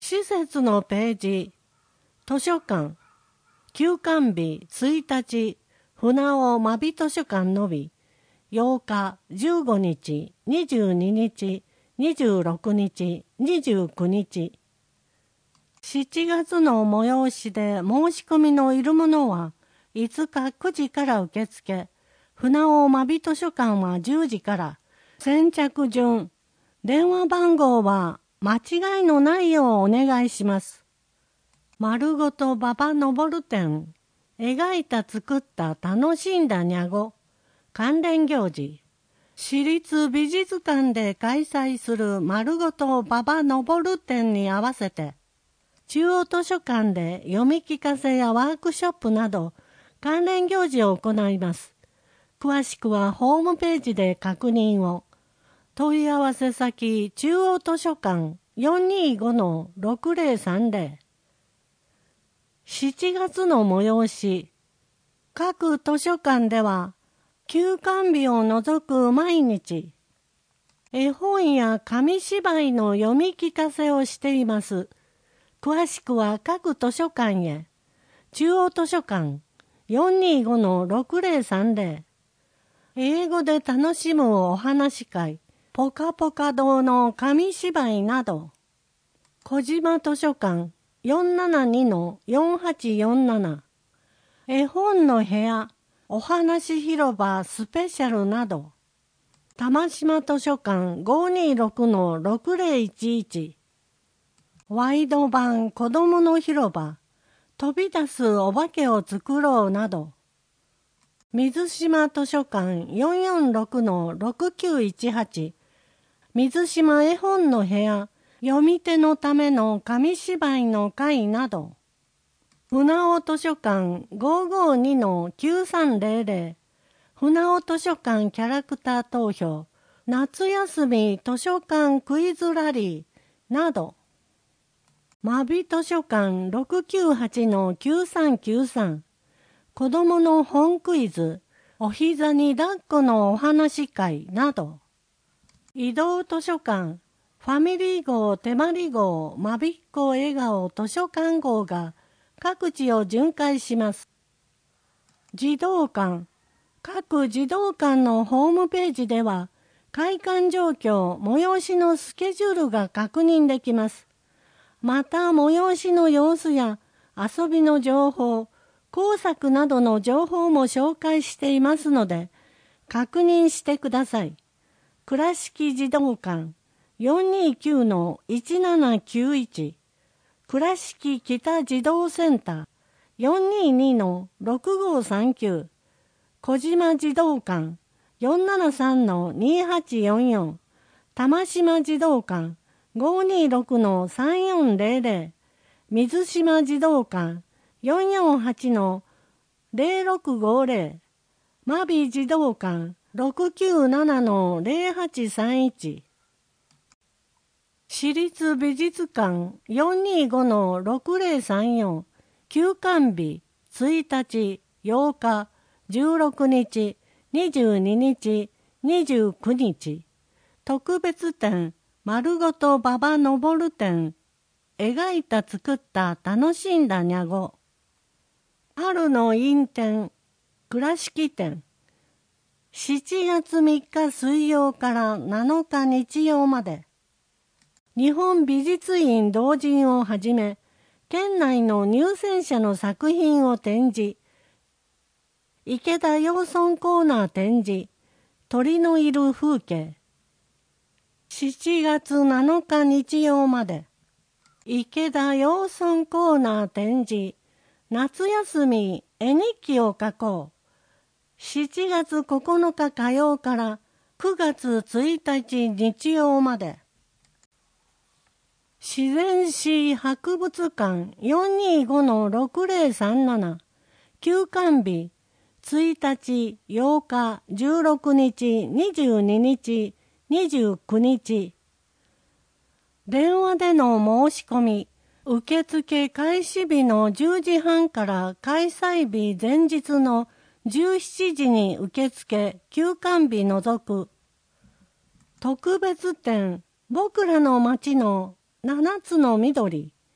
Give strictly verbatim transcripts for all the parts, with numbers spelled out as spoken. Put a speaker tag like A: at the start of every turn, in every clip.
A: 施設のページ、図書館、休館日ついたち、船尾真備図書館のみ、ようか、じゅうごにち、にじゅうににち、にじゅうろくにち、にじゅうくにち。しちがつの催しで申し込みのいるものはいつかくじから受け付け、船尾真備図書館はじゅうじから、先着順、電話番号は間違いのないようお願いします。丸ごと馬場昇展、描いた作った楽しんだにゃご、関連行事、市立美術館で開催する丸ごと馬場昇展に合わせて、中央図書館で読み聞かせやワークショップなど関連行事を行います。詳しくはホームページで確認を。問い合わせ先中央図書館 よんにーごのろくぜろさんぜろ。しちがつの催し、各図書館では休館日を除く毎日、絵本や紙芝居の読み聞かせをしています。詳しくは各図書館へ。中央図書館 よんにーごのろくぜろさんぜろ。英語で楽しむお話会、ポカポカ堂の紙芝居など。小島図書館 よんななにのよんはちよんなな。絵本の部屋、お話広場スペシャルなど。玉島図書館 ごにーろくのろくぜろいちいち。ワイド版子どもの広場、飛び出すお化けを作ろうなど。水島図書館 よんよんろくのろくきゅういちはち。水島絵本の部屋、読み手のための紙芝居の会など。船尾図書館 ごーごーにのきゅうさんぜろぜろ。船尾図書館キャラクター投票、夏休み図書館クイズラリーなど。真備図書館 ろくきゅうはちのきゅうさんきゅうさん。子供の本クイズ、お膝に抱っこのお話会など。移動図書館、ファミリー号、手まり号、まびっこ笑顔図書館号が各地を巡回します。児童館、各児童館のホームページでは開館状況、催しのスケジュールが確認できます。また催しの様子や遊びの情報、工作などの情報も紹介していますので確認してください。倉敷児童館 よんにーきゅうのいちななきゅういち、倉敷北児童センター よんにーにのろくごーさんきゅう、小島児童館 よんななさんのにはちよんよん、玉島児童館 ごーにーろくのさんよんぜろぜろ、水島児童館 よんよんはちのぜろろくごぜろ、真備児童館 ろくきゅうななのぜろはちさんいち、市立美術館 よんにーごのろくぜろさんよん、休館日ついたち、ようか、じゅうろくにち、にじゅうににち、にじゅうくにち、特別展、丸ごと馬場昇展、描いた作った楽しんだにゃご。春の陰天、倉敷展。しちがつみっか水曜からなのか日曜まで。日本美術院同人をはじめ、県内の入選者の作品を展示。池田養豚コーナー展示。鳥のいる風景。しちがつなのか日曜まで。池田養豚コーナー展示。夏休み絵日記を書こう。しちがつここのか火曜からくがつついたち日曜まで。自然史博物館 よんにーごのろくぜろさんなな、休館日ついたち、ようか、じゅうろくにち、にじゅうににち、にじゅうくにち。電話での申し込み、受付開始日のじゅうじはんから開催日前日のじゅうしちじに受付、休館日除く。特別展、僕らの街のななつの緑、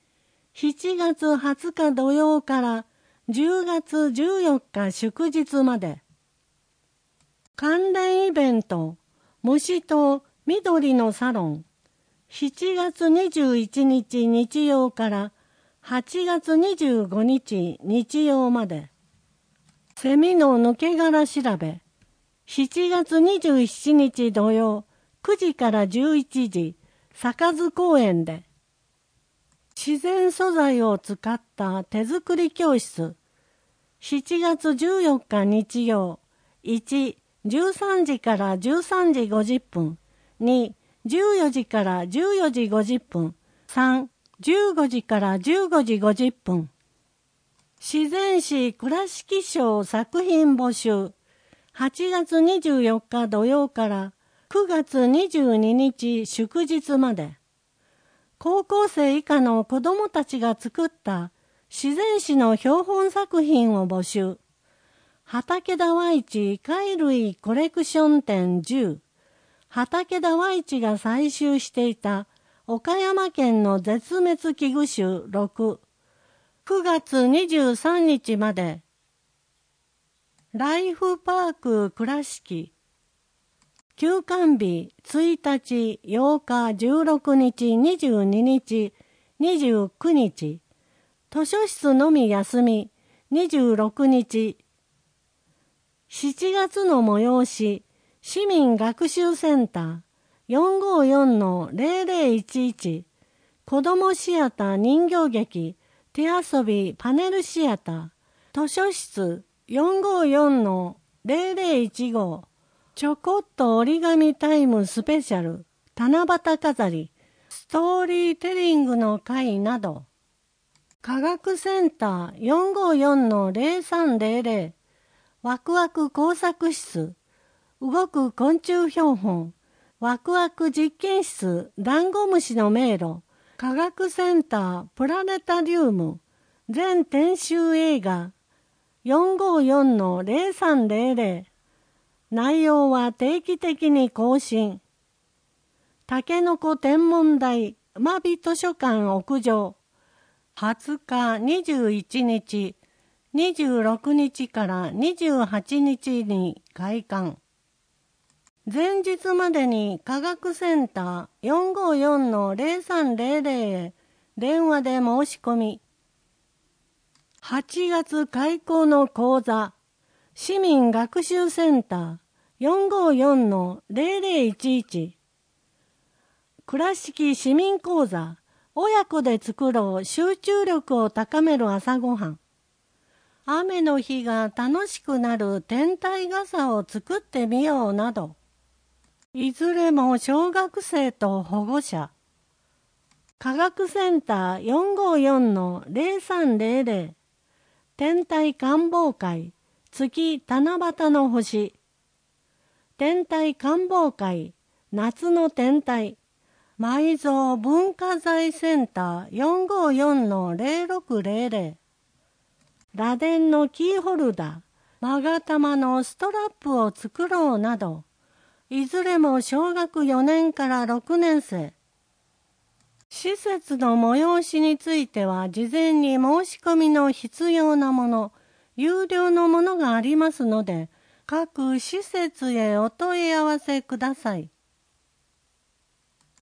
A: しちがつはつか土曜からじゅうがつじゅうよっか祝日まで。関連イベント、虫と緑のサロン、しちがつにじゅういちにち日曜からはちがつにじゅうごにち日曜まで。セミの抜け殻調べ、しちがつにじゅうしちにち土曜くじからじゅういちじ、坂津公園で。自然素材を使った手作り教室、しちがつじゅうよっか日曜、いち、じゅうさんじからじゅうさんじごじゅっぷん、に、じゅうよじからじゅうよじごじゅっぷん、さん、じゅうごじからじゅうごじごじゅっぷん。自然史倉敷賞作品募集、はちがつにじゅうよっか土曜からくがつにじゅうににち祝日まで。高校生以下の子どもたちが作った自然史の標本作品を募集。畠田和一貝類コレクション展じゅう。畠田和一が採集していた岡山県の絶滅危惧種ろく。くがつにじゅうさんにちまで。ライフパーク倉敷。休館日ついたち、ようか、じゅうろくにち、にじゅうににち、にじゅうくにち。図書室のみ休み、にじゅうろくにち。しちがつの催し、市民学習センター よんごよんのぜろぜろいちいち。子どもシアター人形劇、手遊びパネルシアター。図書室 よんごよんのぜろぜろいちご。ちょこっと折り紙タイムスペシャル、七夕飾り、ストーリーテリングの会など。科学センター よんごよんのぜろさんぜろぜろ。ワクワク工作室、動く昆虫標本、ワクワク実験室、ダンゴムシの迷路、科学センタープラネタリウム、全編集映画 よんごよんのぜろさんぜろぜろ。内容は定期的に更新。たけのこ天文台馬美図書館屋上、はつか、にじゅういちにち、にじゅうろくにちからにじゅうはちにちに開館。前日までに科学センター よんごよんのぜろさんぜろぜろ へ電話で申し込み。はちがつ開講の講座、市民学習センター よんごよんのぜろぜろいちいち。倉敷市民講座、親子で作ろう集中力を高める朝ごはん。雨の日が楽しくなる天体傘を作ってみようなど。いずれも小学生と保護者。科学センター よんごよんのぜろさんぜろぜろ。天体観望会、月七夕の星。天体観望会、夏の天体。埋蔵文化財センター よんごよんのぜろろくぜろぜろ。螺鈿のキーホルダー、勾玉のストラップを作ろうなど。いずれも小学よねんからろくねんせい。施設の催しについては事前に申し込みの必要なもの、有料のものがありますので、各施設へお問い合わせください。